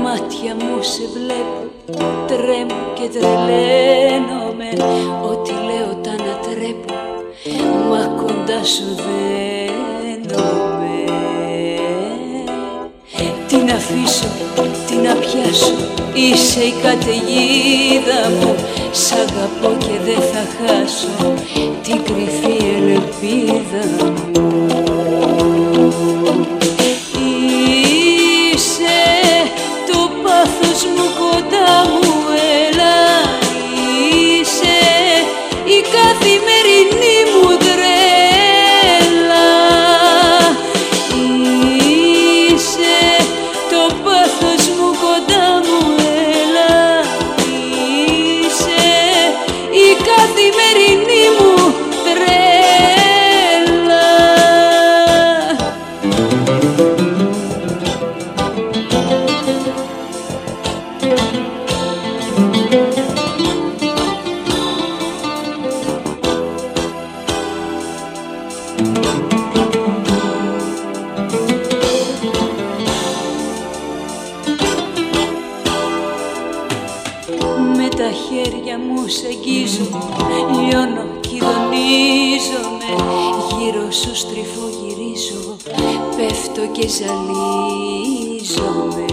μάτια μου σε βλέπω, τρέμω και τρελαίνομαι. Ό,τι λέω τα ανατρέπω, μα κοντά σου δένομαι. Τι να αφήσω, τι να πιάσω, είσαι η καταιγίδα μου. Σ' αγαπώ και δεν θα χάσω την κρυφή ελπίδα μου. Είσαι το πάθος μου, κοντά μου έλα. Είσαι η καθημερινή μου τρέλα. Είσαι το πάθος μου, κοντά μου έλα. Είσαι η καθημερινή μου τρέλα. Με τα χέρια μου σ' αγγίζω, λιώνω κι ειδονίζομαι. Γύρω σου στριφογυρίζω, πέφτω και ζαλίζομαι.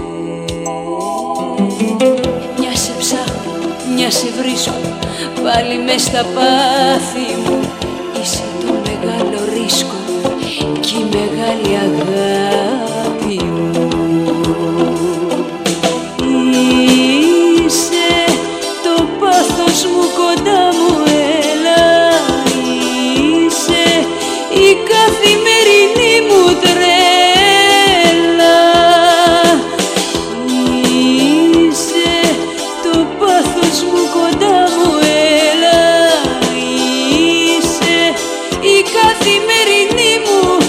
Μια σε ψάχνω, μια σε βρίσκω, πάλι μες στα πάθη μου. Είσαι το μεγάλο ρίσκο κι η μεγάλη αγάπη μου. Είσαι το πάθος μου, κοντά μου έλα. Είσαι η καθημερινή μου τρέλα. Είσαι το πάθος μου, κοντά μου έλα. Είσαι η καθημερινή μου